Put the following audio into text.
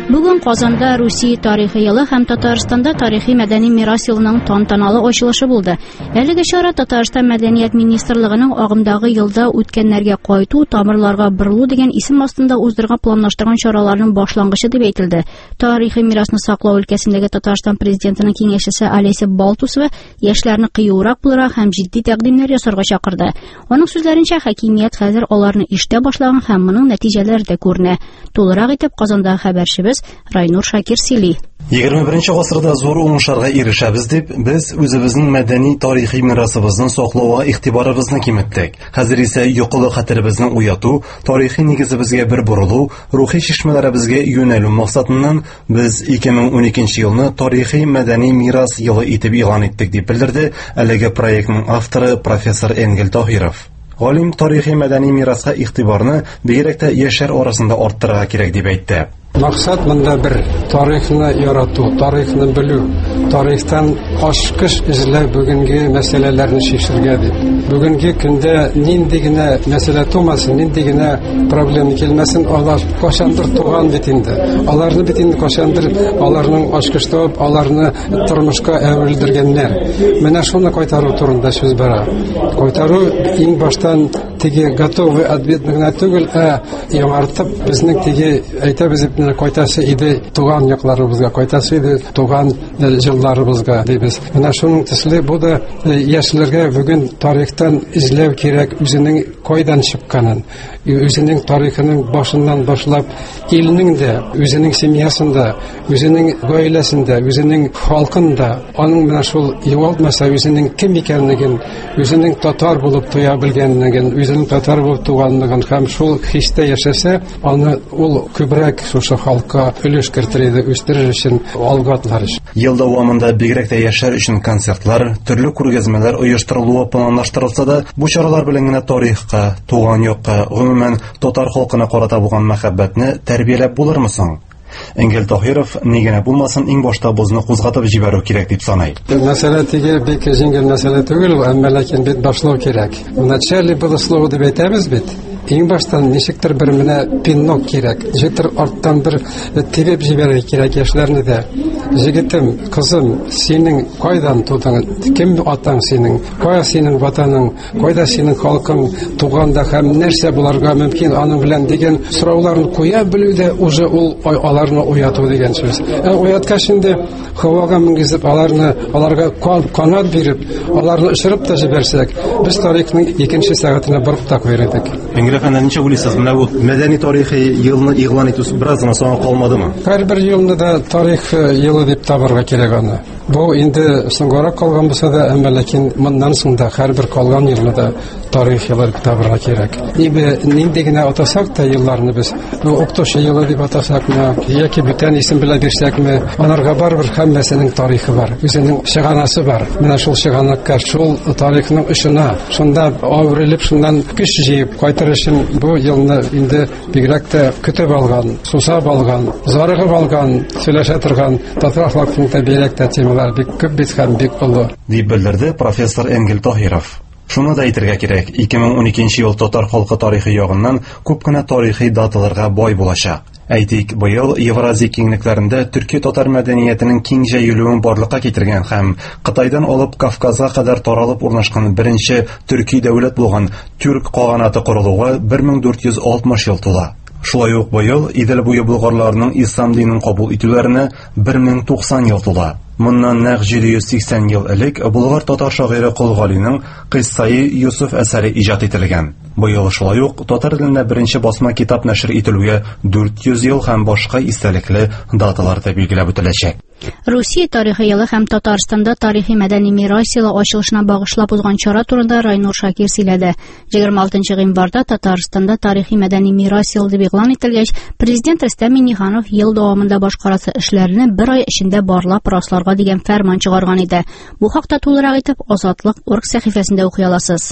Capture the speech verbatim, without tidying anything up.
Бүген Казанда Русия тарихи елы һәм Татарстанда тарихи мәдәни мирас елының тантаналы ачылышы булды. Әлеге чара Татарстан Мәдәният министрлыгының агымдагы елда үткәннәргә кайту, тамырларга борылу дигән исем астында уздырган планлаштырган чараларның башлангычы дип әйтелде. Тарихи мирасны саклау өлкәсендәге Татарстан президентының киңәшчесе Олеся Балтусова яшьләрне кыюрак буларак һәм җитди тәкъдимнәр ясарга чакырды. Аның сүзләренчә, хакимият хәзер аларны иштә башлаган һәм моның нәтиҗәләре дә күренә. Тулырак итеп Казандагы хәбәрчебез Райнур Шакир сөйли. егерме беренче гасырда зур уңышларга ирешәбез дип, без үзебезнең мәдәни тарихи мирасыбызны саклауга игътибарыбызны киметтек. Хәзер исә юкылы хәтеребезне уяту, тарихи нигезебезгә бер борылу, рухи чишмәләребезгә юнәлү максатыннан без ике мең уникенче елны тарихи мәдәни мирас елы итеп игълан иттек дип белдерде әлеге проектның авторы профессор Энгел Таһиров. Галим тарихи мәдәни мираска игътибарны бигрәк тә яшьләр арасында арттырырга кирәк дип әйтте. Максат монда бер тарихны ярату, тарихны белү, тарихтан ачкыч эзләү бүгенге мәсьәләләрне шешергә дип. Бүгенге көндә нинди генә мәсьәлә тумасын, нинди генә проблема килмәсен, алар кашандыр туган бит инде. Аларны бит инде кашандыр, аларның ачкыч табып, аларны тормышка әверелдергәннәр. Менә шуны кайтару турында сүз бара. Кайтару иң баштан теге готовый ответ генә түгел, ә яңартып безнең теге әйтәбез кайтасы иде туган якларыбызга, кайтасы иде туган җилларыбызга дибез. Менә шуның төсле бу да яшьләргә бүген тарихтан изләү кирәк, үзенең кайдан чыкканын, үзенең тарихының башыннан башлап, илнең дә, үзенең семьясында, үзенең гаиләсендә, үзенең халкында, аның менә шул югалтмаса үзенең кем икәнлеген, үзенең татар булып туя белгәнлеген, үзенең татар булып туганлыгын һәм шул хистә яшәсә, аны ул күбрәк шушы халыкка өлеш кертергә үстерер өчен алгатлар. Ел дәвамында бигрәк тә яшьләр өчен концертлар, төрле күргәзмәләр оештырылуы планлаштырылса да, бу чаралар белән генә тарихка, туган якка, гомумән татар халкына карата булган мәхәббәтне тәрбияләп булырмы соң? Энгел Таһиров нигенә булмасын иң башта бозны кузгатып җибәрү кирәк дип саный. Мәсьәлә теге бик җиңел мәсьәлә түгел, әмма ләкин бит башлау кирәк. Начальный был слово дип әйтәбез бит. Иң баштан ничектер бер менә пиннок кирәк. Ничектер арттан бер тибеп җибәрергә кирәк яшьләрне дә. Җегетем, кызым, синең кайдан тудың? Кем атаң синең? Кая синең ватаның? Кайда синең халкың туганда һәм нәрсә буларга мөмкин аның белән дигән сорауларны куя белүдә уже ул аларны уяту дигән сүз. Ә уяткач инде һавага менгезеп аларны, аларга канат биреп, аларны ишереп тә җибәрсәк, без тарихның икенче сәгатенә барып та куйдык. Әфәнде, ничә уйлыйсыз, менә бу мәдәни тарихи елны игълан итү бераз гына соң калмадымы? Һәрбер елны да тарих елы дип табарга кирәк аны. Бу инде соңгарак калган булса да, әмма ләкин моннан соң да һәрбер калган елны да тарих елы дип табарга кирәк. Нибе нинди генә атасак та елларны без, бу Октоша елы дип атасакмы, яки бүтән исем белән бирсәкме, анарга барбер һәммәсенең тарихы бар, үзенең чыганасы бар. Менә шул чыганакка, шул тарихның ишына, шунда авырылып, шундан көч җыеп кайтыр бу елны инде бигрәк тә көтеп алган, сусап алган, зарыгып алган, сөйләшә торган татар халкының тәбиәлек тә темалар бик күп бит һәм бик олы. Дип белдерде профессор Энгел Таһиров. Шуны да әйтергә кирәк, ике мең уникенче ел татар халкы тарихи ягыннан күп кенә тарихи даталарга бай булачак. Әйтик, быел Евразия киңлекләрендә төрки татар мәдәниятенең киң җәелүен барлыкка китергән һәм Кытайдан алып Кавказга кадәр таралып урнашкан беренче төрки дәүләт булган Түрк каганаты корылуга бер мең дүрт йөз алтмыш ел тула. Шулай ук быел Идел буе болгарларының ислам динен кабул итүләренә бер мең туксан ел тула. Моннан нәкъ җиде йөз сиксән ел элек Болгар татар шагыйре Кол Галиның Кыссаи Юсуф әсәре иҗат ителгән. Быел шулай ук татар телендә беренче басма китап нәшер ителүгә дүрт йөз ел һәм башка истәлекле даталар да билгеләп үтеләчәк. Русия тарихи елы һәм Татарстанда тарихи мәдәни мирас елы ачылышына багышлап узган чара турында Райнур Шакир сөйләде. егерме алтынчы гыйнварда Татарстанда тарихи мәдәни мирас елы дип игълан ителгәч, президент Рөстәм Миңнеханов ел дәвамында башкарасы эшләрне бер ай эчендә барлап расларга дигән фәрман чыгарган иде. Бу хакта тулырак итеп Азатлык орг сәхифәсендә укый аласыз.